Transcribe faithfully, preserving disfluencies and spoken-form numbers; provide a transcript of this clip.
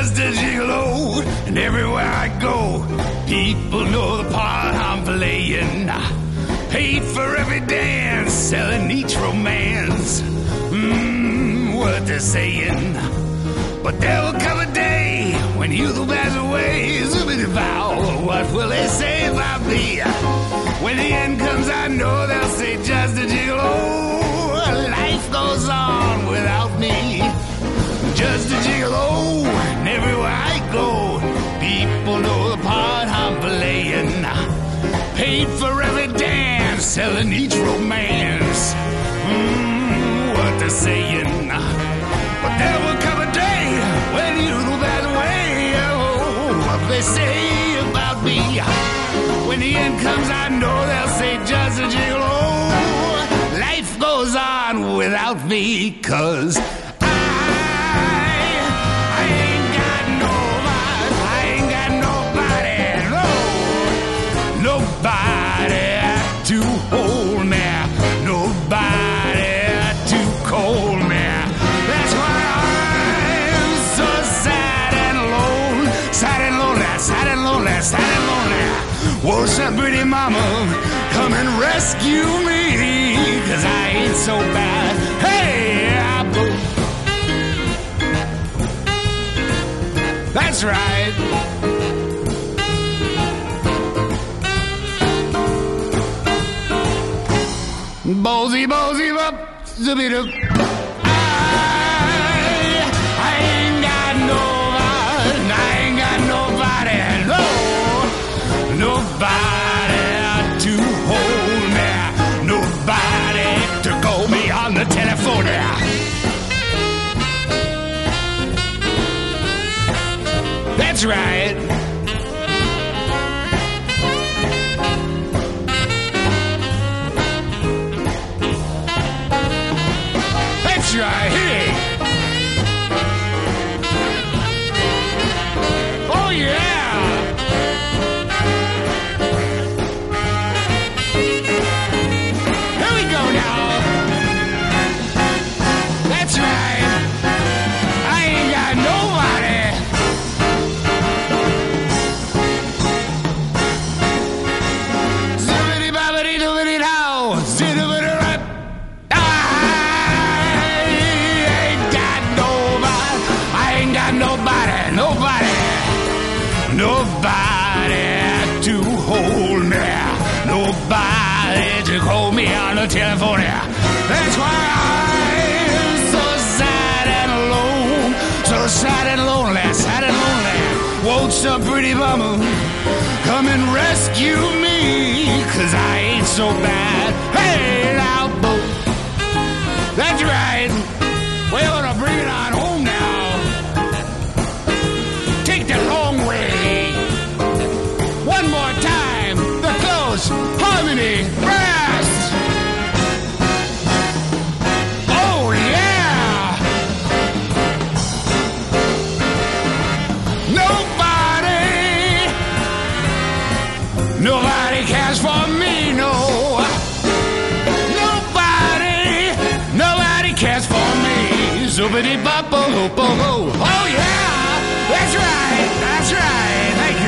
just a gigolo, and everywhere I go, people know the part I'm playing. Paid for every dance, selling each romance. Mmm, what they're saying. But there will come a day when youth will pass away. Zoomity vow, what will they say about me? When the end comes, I know they'll say just a gigolo. Life goes on without me. Just a gigolo, and everywhere I go, people know the part I'm playing. Paid for every dance, selling each romance. Mmm, what they're saying. But there will come a day when youth will pass away. Oh, what they say about me. When the end comes, I know they'll say just a gigolo. Life goes on without me, 'cause to hold me, nobody to call me. That's why I'm so sad and alone, sad and lonely, sad and lonely, sad and lonely. Won't some pretty mama come and rescue me? 'Cause I ain't so bad. Hey, I go. That's right. Ballsy, ballsy, up, zip-it-up. I, I ain't got nobody, I ain't got nobody, no, nobody to hold me, nobody to call me on the telephone. That's right. That's right, hey! Oh yeah! Here we go now! That's right! I ain't got nobody! Zibbity-bobbity-doobity-dow! Zibbity-rap! Nobody, nobody, nobody to hold me, nobody to call me on the telephone. That's why I'm so sad and alone, so sad and lonely, sad and lonely. Won't some pretty mama come and rescue me? 'Cause I ain't so bad. Hey, now, boo. That's right. We're gonna bring it on home now. Take the long way. One more time. The close harmony brass. Oh yeah. Nobody, nobody cares for me, no. Nobody, nobody cares for me. Zoobity bop, oh, oh, oh. Oh yeah. That's right, that's right. Thank